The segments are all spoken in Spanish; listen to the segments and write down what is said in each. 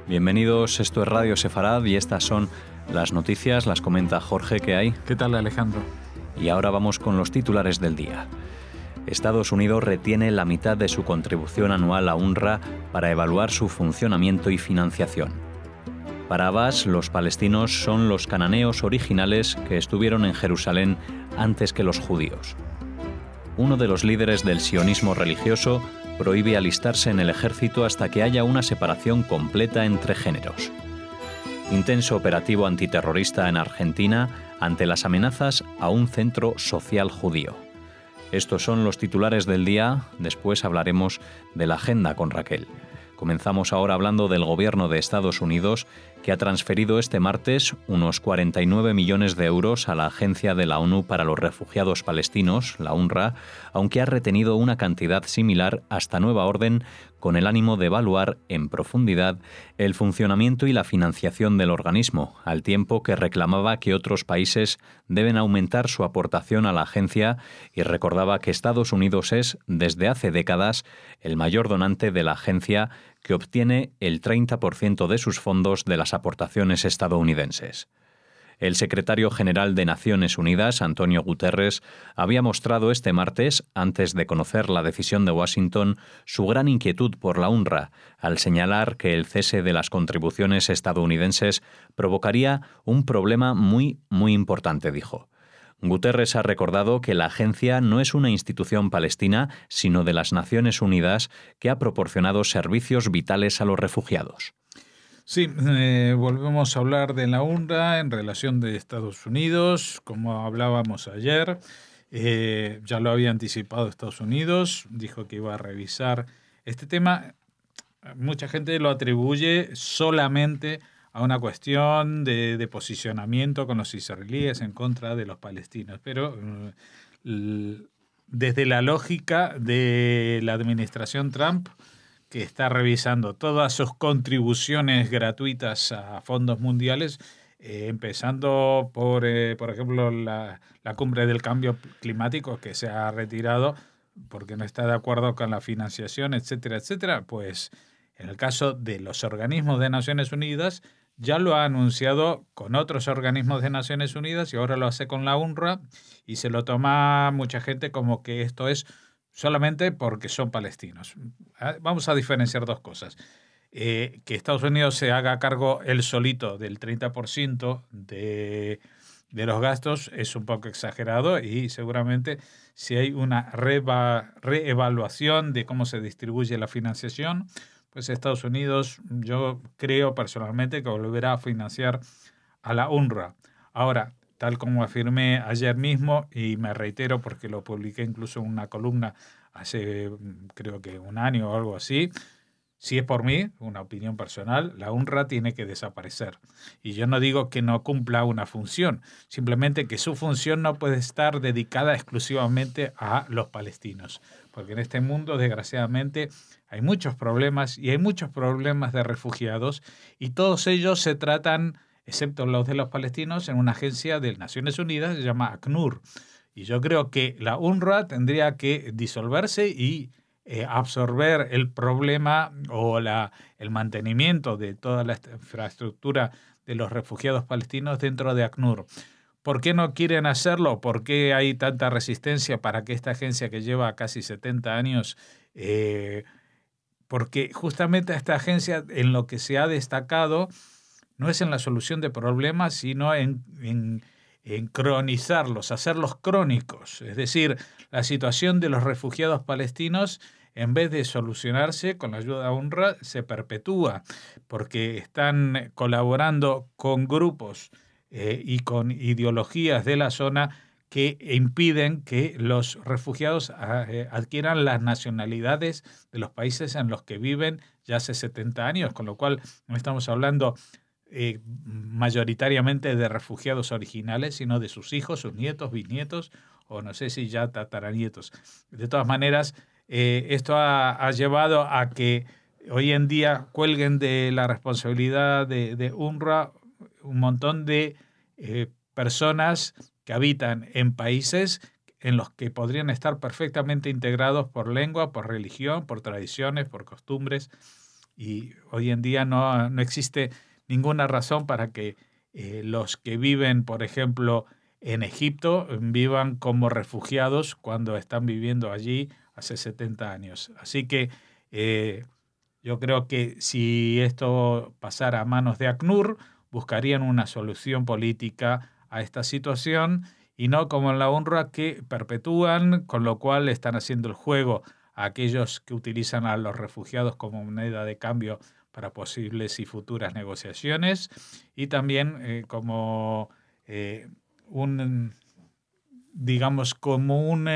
Bienvenidos, esto es Radio Sefarad y estas son las noticias, las comenta Jorge, ¿qué hay? ¿Qué tal, Alejandro? Y ahora vamos con los titulares del día. Estados Unidos retiene la mitad de su contribución anual a UNRWA para evaluar su funcionamiento y financiación. Para Abbas, los palestinos son los cananeos originales que estuvieron en Jerusalén antes que los judíos. Uno de los líderes del sionismo religioso prohíbe alistarse en el ejército hasta que haya una separación completa entre géneros. Intenso operativo antiterrorista en Argentina ante las amenazas a un centro social judío. Estos son los titulares del día, después hablaremos de la agenda con Raquel. Comenzamos ahora hablando del gobierno de Estados Unidos, que ha transferido este martes unos 49 millones de euros a la Agencia de la ONU para los Refugiados Palestinos, la UNRWA, aunque ha retenido una cantidad similar hasta nueva orden con el ánimo de evaluar en profundidad el funcionamiento y la financiación del organismo, al tiempo que reclamaba que otros países deben aumentar su aportación a la agencia y recordaba que Estados Unidos es, desde hace décadas, el mayor donante de la agencia, que obtiene el 30% de sus fondos de las aportaciones estadounidenses. El secretario general de Naciones Unidas, Antonio Guterres, había mostrado este martes, antes de conocer la decisión de Washington, su gran inquietud por la UNRWA, al señalar que el cese de las contribuciones estadounidenses provocaría un problema muy importante, dijo. Guterres ha recordado que la agencia no es una institución palestina, sino de las Naciones Unidas, que ha proporcionado servicios vitales a los refugiados. Sí, volvemos a hablar de la UNRWA en relación de Estados Unidos, como hablábamos ayer. Ya lo había anticipado Estados Unidos, dijo que iba a revisar este tema. Mucha gente lo atribuye solamente a una cuestión de posicionamiento con los israelíes en contra de los palestinos, pero desde la lógica de la administración Trump, que está revisando todas sus contribuciones gratuitas a fondos mundiales, empezando por ejemplo, la cumbre del cambio climático, que se ha retirado porque no está de acuerdo con la financiación, etcétera, etcétera. Pues en el caso de los organismos de Naciones Unidas, ya lo ha anunciado con otros organismos de Naciones Unidas y ahora lo hace con la UNRWA, y se lo toma mucha gente como que esto es solamente porque son palestinos. Vamos a diferenciar dos cosas. Que Estados Unidos se haga cargo él solito del 30% de los gastos es un poco exagerado, y seguramente si hay una reevaluación de cómo se distribuye la financiación, pues Estados Unidos, yo creo personalmente que volverá a financiar a la UNRWA. Ahora, tal como afirmé ayer mismo, y me reitero porque lo publiqué incluso en una columna hace creo que un año o algo así, si es por mí, una opinión personal, la UNRWA tiene que desaparecer. Y yo no digo que no cumpla una función, simplemente que su función no puede estar dedicada exclusivamente a los palestinos, porque en este mundo, desgraciadamente, hay muchos problemas, y hay muchos problemas de refugiados, y todos ellos se tratan, excepto los de los palestinos, en una agencia de Naciones Unidas, se llama ACNUR. Y yo creo que la UNRWA tendría que disolverse y absorber el problema o el mantenimiento de toda la infraestructura de los refugiados palestinos dentro de ACNUR. ¿Por qué no quieren hacerlo? ¿Por qué hay tanta resistencia para que esta agencia, que lleva casi 70 años, porque justamente esta agencia, en lo que se ha destacado no es en la solución de problemas, sino en cronizarlos, hacerlos crónicos. Es decir, la situación de los refugiados palestinos, en vez de solucionarse con la ayuda de UNRWA, se perpetúa, porque están colaborando con grupos y con ideologías de la zona que impiden que los refugiados adquieran las nacionalidades de los países en los que viven ya hace 70 años, con lo cual no estamos hablando mayoritariamente de refugiados originales, sino de sus hijos, sus nietos, bisnietos, o no sé si ya tataranietos. De todas maneras, esto ha llevado a que hoy en día cuelguen de la responsabilidad de UNRWA un montón de personas que habitan en países en los que podrían estar perfectamente integrados por lengua, por religión, por tradiciones, por costumbres. Y hoy en día no existe ninguna razón para que los que viven, por ejemplo, en Egipto, vivan como refugiados cuando están viviendo allí hace 70 años. Así que yo creo que si esto pasara a manos de ACNUR, buscarían una solución política a esta situación y no como en la UNRWA, que perpetúan, con lo cual están haciendo el juego a aquellos que utilizan a los refugiados como moneda de cambio para posibles y futuras negociaciones, y también como un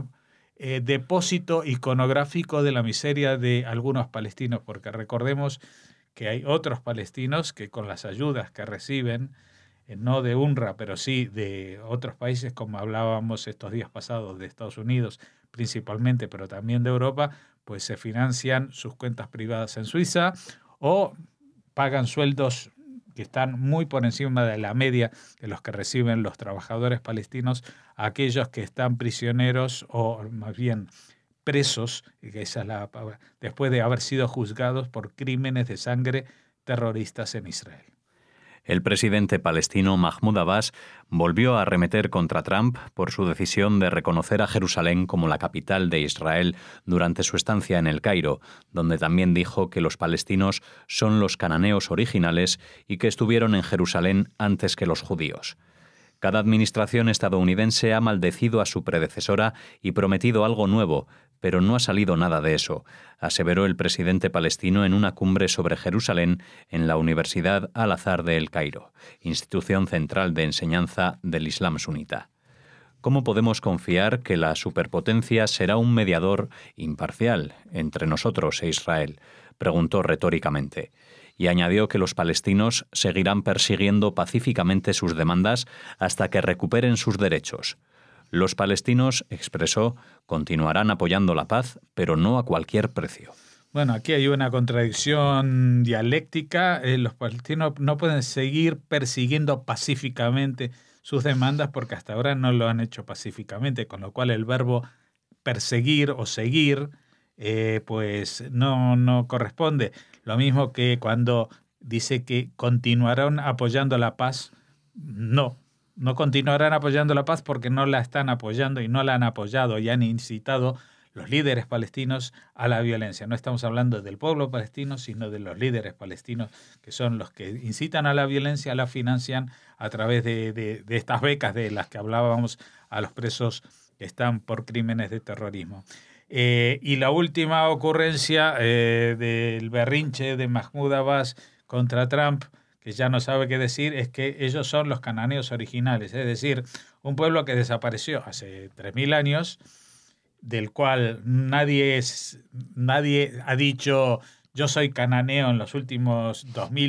depósito iconográfico de la miseria de algunos palestinos, porque recordemos que hay otros palestinos que con las ayudas que reciben, no de UNRWA, pero sí de otros países, como hablábamos estos días pasados, de Estados Unidos principalmente, pero también de Europa, pues se financian sus cuentas privadas en Suiza o pagan sueldos que están muy por encima de la media de los que reciben los trabajadores palestinos, a aquellos que están prisioneros o más bien presos, que esa es después de haber sido juzgados por crímenes de sangre terroristas en Israel. El presidente palestino Mahmoud Abbas volvió a arremeter contra Trump por su decisión de reconocer a Jerusalén como la capital de Israel durante su estancia en El Cairo, donde también dijo que los palestinos son los cananeos originales y que estuvieron en Jerusalén antes que los judíos. Cada administración estadounidense ha maldecido a su predecesora y prometido algo nuevo, pero no ha salido nada de eso, aseveró el presidente palestino en una cumbre sobre Jerusalén en la Universidad Al-Azhar de El Cairo, institución central de enseñanza del Islam sunita. ¿Cómo podemos confiar que la superpotencia será un mediador imparcial entre nosotros e Israel?, preguntó retóricamente. Y añadió que los palestinos seguirán persiguiendo pacíficamente sus demandas hasta que recuperen sus derechos. Los palestinos, expresó, continuarán apoyando la paz, pero no a cualquier precio. Bueno, aquí hay una contradicción dialéctica. Los palestinos no pueden seguir persiguiendo pacíficamente sus demandas porque hasta ahora no lo han hecho pacíficamente, con lo cual el verbo perseguir o seguir pues no corresponde. Lo mismo que cuando dice que continuarán apoyando la paz, no continuarán apoyando la paz porque no la están apoyando y no la han apoyado y han incitado los líderes palestinos a la violencia. No estamos hablando del pueblo palestino, sino de los líderes palestinos, que son los que incitan a la violencia, la financian a través de estas becas de las que hablábamos a los presos que están por crímenes de terrorismo. Y la última ocurrencia del berrinche de Mahmoud Abbas contra Trump, que ya no sabe qué decir, es que ellos son los cananeos originales, es decir, un pueblo que desapareció hace 3.000 años, del cual nadie ha dicho yo soy cananeo en los últimos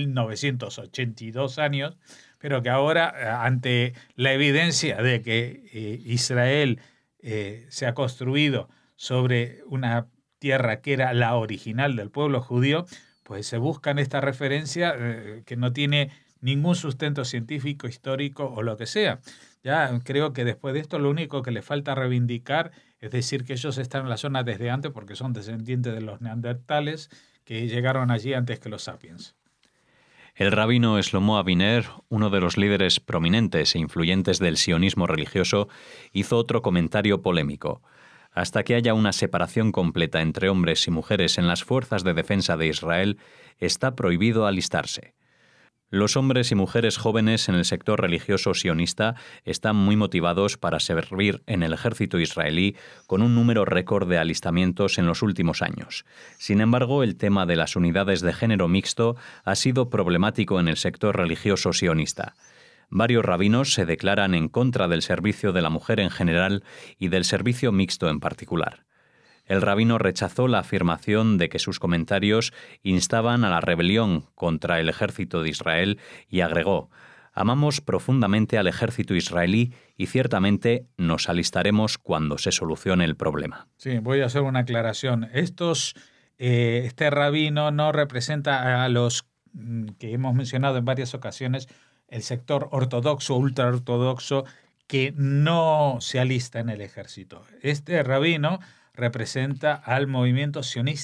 2.982 años, pero que ahora, ante la evidencia de que Israel se ha construido sobre una tierra que era la original del pueblo judío, pues se buscan esta referencia que no tiene ningún sustento científico, histórico o lo que sea. Ya creo que después de esto lo único que le falta reivindicar es decir que ellos están en la zona desde antes porque son descendientes de los neandertales que llegaron allí antes que los sapiens. El rabino Shlomo Aviner, uno de los líderes prominentes e influyentes del sionismo religioso, hizo otro comentario polémico. Hasta que haya una separación completa entre hombres y mujeres en las fuerzas de defensa de Israel, está prohibido alistarse. Los hombres y mujeres jóvenes en el sector religioso sionista están muy motivados para servir en el ejército israelí, con un número récord de alistamientos en los últimos años. Sin embargo, el tema de las unidades de género mixto ha sido problemático en el sector religioso sionista. Varios rabinos se declaran en contra del servicio de la mujer en general y del servicio mixto en particular. El rabino rechazó la afirmación de que sus comentarios instaban a la rebelión contra el ejército de Israel y agregó: «Amamos profundamente al ejército israelí y ciertamente nos alistaremos cuando se solucione el problema». Sí, voy a hacer una aclaración. Este rabino no representa a los que hemos mencionado en varias ocasiones, el sector ortodoxo, ultraortodoxo, que no se alista en el ejército. Este rabino representa al movimiento sionista,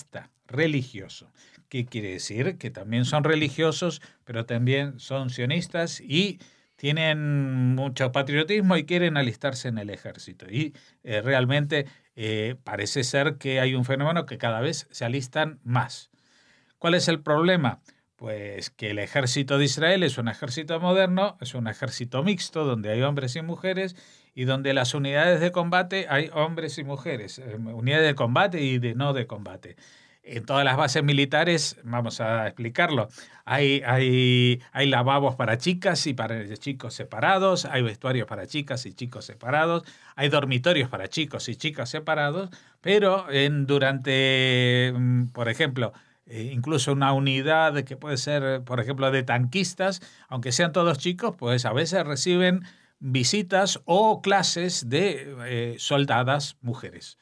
religioso. ¿Qué quiere decir? Que también son religiosos, pero también son sionistas y tienen mucho patriotismo y quieren alistarse en el ejército. Y realmente parece ser que hay un fenómeno que cada vez se alistan más. ¿Cuál es el problema? Pues que el ejército de Israel es un ejército moderno, es un ejército mixto donde hay hombres y mujeres y donde las unidades de combate hay hombres y mujeres, unidades de combate y de no de combate. En todas las bases militares, vamos a explicarlo, hay lavabos para chicas y para chicos separados, hay vestuarios para chicas y chicos separados, hay dormitorios para chicos y chicas separados, pero durante, por ejemplo, incluso una unidad que puede ser, por ejemplo, de tanquistas, aunque sean todos chicos, pues a veces reciben visitas o clases de soldados mujeres,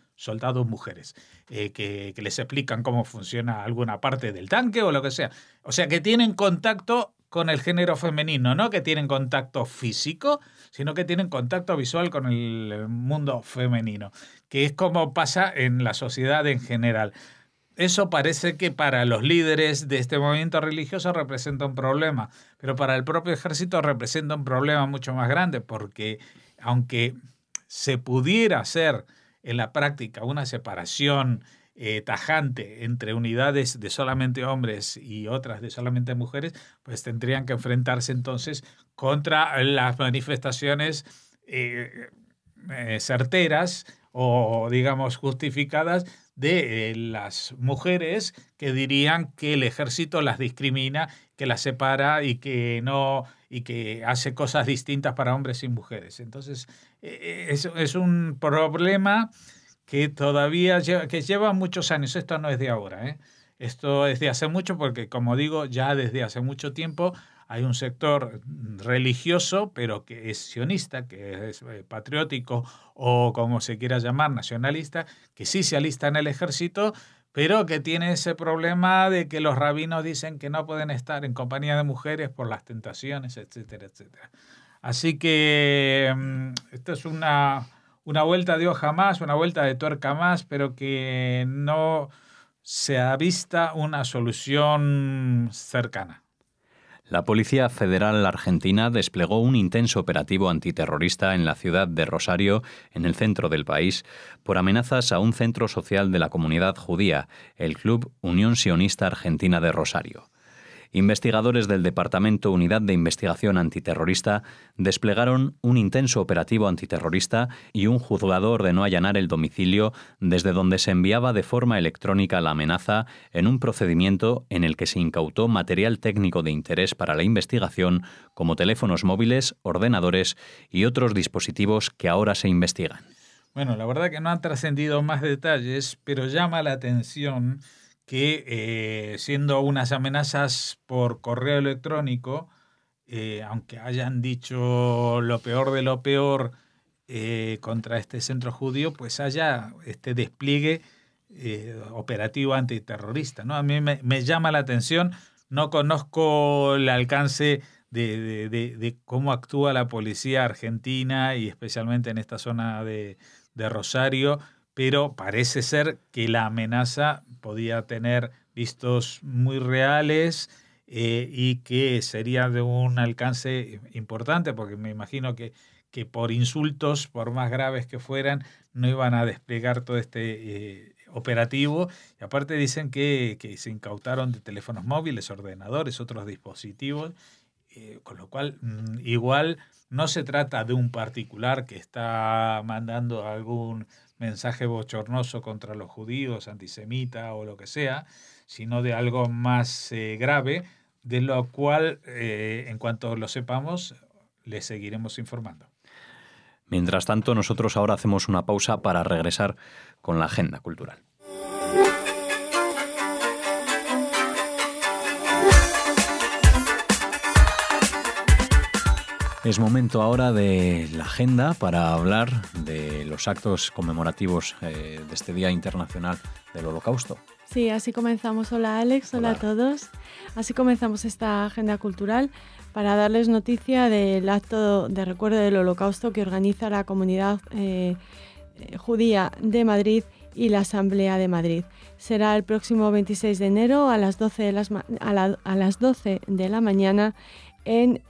que les explican cómo funciona alguna parte del tanque o lo que sea. O sea, que tienen contacto con el género femenino, no que tienen contacto físico, sino que tienen contacto visual con el mundo femenino, que es como pasa en la sociedad en general. Eso parece que para los líderes de este movimiento religioso representa un problema, pero para el propio ejército representa un problema mucho más grande, porque aunque se pudiera hacer en la práctica una separación tajante entre unidades de solamente hombres y otras de solamente mujeres, pues tendrían que enfrentarse entonces contra las manifestaciones certeras o, digamos, justificadas de las mujeres que dirían que el ejército las discrimina, que las separa y que no y que hace cosas distintas para hombres y mujeres. Entonces, es un problema que todavía lleva muchos años. Esto no es de ahora, ¿eh? Esto es de hace mucho porque, como digo, ya desde hace mucho tiempo hay un sector religioso, pero que es sionista, que es patriótico o como se quiera llamar, nacionalista, que sí se alista en el ejército, pero que tiene ese problema de que los rabinos dicen que no pueden estar en compañía de mujeres por las tentaciones, etcétera, etcétera. Así que esto es una vuelta de hoja más, una vuelta de tuerca más, pero que no se avista una solución cercana. La Policía Federal Argentina desplegó un intenso operativo antiterrorista en la ciudad de Rosario, en el centro del país, por amenazas a un centro social de la comunidad judía, el Club Unión Sionista Argentina de Rosario. Investigadores del Departamento Unidad de Investigación Antiterrorista desplegaron un intenso operativo antiterrorista y un juzgado ordenó allanar el domicilio desde donde se enviaba de forma electrónica la amenaza en un procedimiento en el que se incautó material técnico de interés para la investigación como teléfonos móviles, ordenadores y otros dispositivos que ahora se investigan. Bueno, la verdad que no han trascendido más detalles, pero llama la atención que siendo unas amenazas por correo electrónico, aunque hayan dicho lo peor de lo peor contra este centro judío, pues haya este despliegue operativo antiterrorista, ¿no? A mí me llama la atención, no conozco el alcance de cómo actúa la policía argentina y especialmente en esta zona de Rosario, pero parece ser que la amenaza podía tener vistos muy reales y que sería de un alcance importante, porque me imagino que por insultos, por más graves que fueran, no iban a desplegar todo este operativo. Y aparte dicen que se incautaron de teléfonos móviles, ordenadores, otros dispositivos, con lo cual igual no se trata de un particular que está mandando algún mensaje bochornoso contra los judíos, antisemita o lo que sea, sino de algo más grave, de lo cual, en cuanto lo sepamos, les seguiremos informando. Mientras tanto, nosotros ahora hacemos una pausa para regresar con la agenda cultural. Es momento ahora de la agenda para hablar de los actos conmemorativos de este Día Internacional del Holocausto. Sí, así comenzamos. Hola Alex, hola a todos. Así comenzamos esta agenda cultural para darles noticia del acto de recuerdo del Holocausto que organiza la comunidad judía de Madrid y la Asamblea de Madrid. Será el próximo 26 de enero a las 12 de la mañana en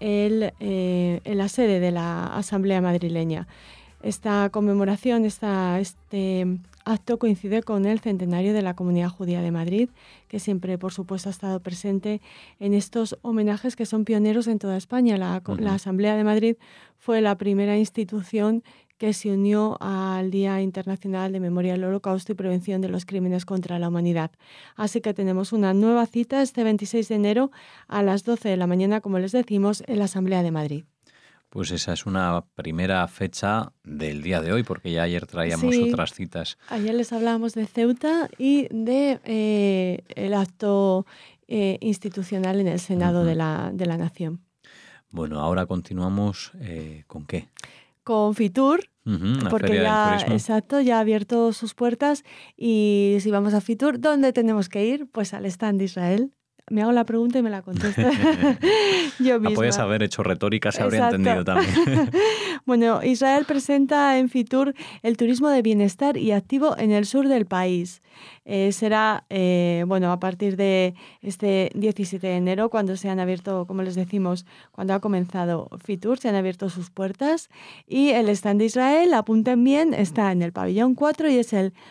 la sede de la Asamblea madrileña. Esta conmemoración, este acto coincide con el centenario de la Comunidad Judía de Madrid, que siempre, por supuesto, ha estado presente en estos homenajes que son pioneros en toda España. La Asamblea de Madrid fue la primera institución que se unió al Día Internacional de Memoria del Holocausto y Prevención de los Crímenes contra la Humanidad. Así que tenemos una nueva cita este 26 de enero a las 12 de la mañana, como les decimos, en la Asamblea de Madrid. Pues esa es una primera fecha del día de hoy, porque ya ayer traíamos otras citas. Ayer les hablábamos de Ceuta y de el acto institucional en el Senado de la Nación. Bueno, ahora continuamos ¿con qué? Con Fitur, porque ya ha abierto sus puertas, y si vamos a Fitur, ¿dónde tenemos que ir? Pues al stand de Israel. Me hago la pregunta y me la contesta yo misma. Podías haber hecho retórica, se habría entendido también. Bueno, Israel presenta en Fitur el turismo de bienestar y activo en el sur del país. Será a partir de este 17 de enero, cuando se han abierto, como les decimos, cuando ha comenzado Fitur, se han abierto sus puertas, y el stand de Israel, apunten bien, está en el pabellón 4 y es el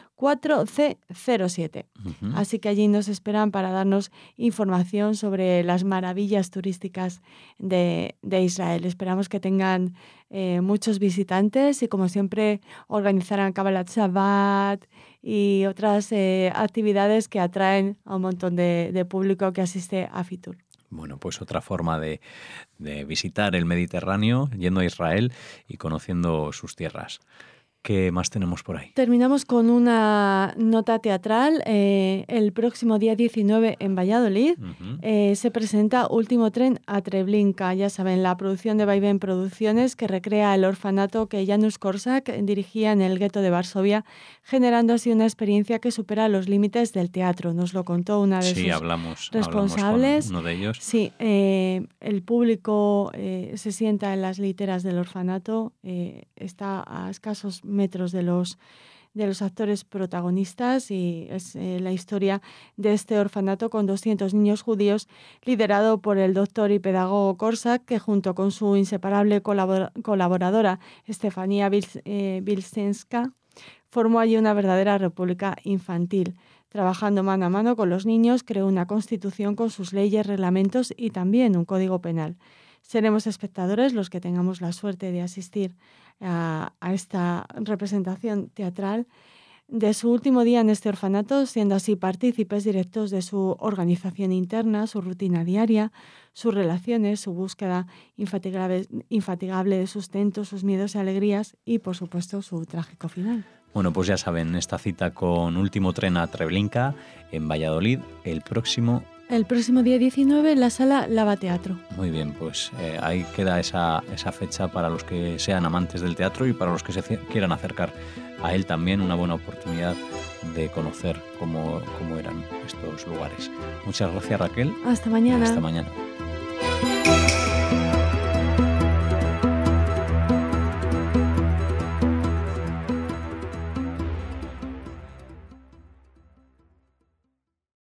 4C07. Así que allí nos esperan para darnos información sobre las maravillas turísticas de Israel. Esperamos que tengan muchos visitantes y, como siempre, organizarán Kabbalat Shabbat y otras actividades que atraen a un montón de público que asiste a Fitur. Bueno, pues otra forma de visitar el Mediterráneo, yendo a Israel y conociendo sus tierras. ¿Qué más tenemos por ahí? Terminamos con una nota teatral. El próximo día 19 en Valladolid se presenta Último tren a Treblinka. Ya saben, la producción de Vaivén Producciones, que recrea el orfanato que Janusz Korczak dirigía en el gueto de Varsovia, generando así una experiencia que supera los límites del teatro. Nos lo contó una de sus responsables. Hablamos con uno de ellos. Sí, el público se sienta en las literas del orfanato, está a escasos metros de los actores protagonistas, y es la historia de este orfanato con 200 niños judíos, liderado por el doctor y pedagogo Korczak, que junto con su inseparable colaboradora Stefania Wilczynska formó allí una verdadera república infantil. Trabajando mano a mano con los niños, creó una constitución con sus leyes, reglamentos y también un código penal. Seremos espectadores los que tengamos la suerte de asistir a esta representación teatral de su último día en este orfanato, siendo así partícipes directos de su organización interna, su rutina diaria, sus relaciones, su búsqueda infatigable de sustento, sus miedos y alegrías y, por supuesto, su trágico final. Bueno, pues ya saben, esta cita con Último tren a Treblinka en Valladolid el próximo día 19 en la sala Lava Teatro. Muy bien, pues ahí queda esa fecha para los que sean amantes del teatro y para los que se quieran acercar a él también, una buena oportunidad de conocer cómo eran estos lugares. Muchas gracias, Raquel. Hasta mañana. Hasta mañana.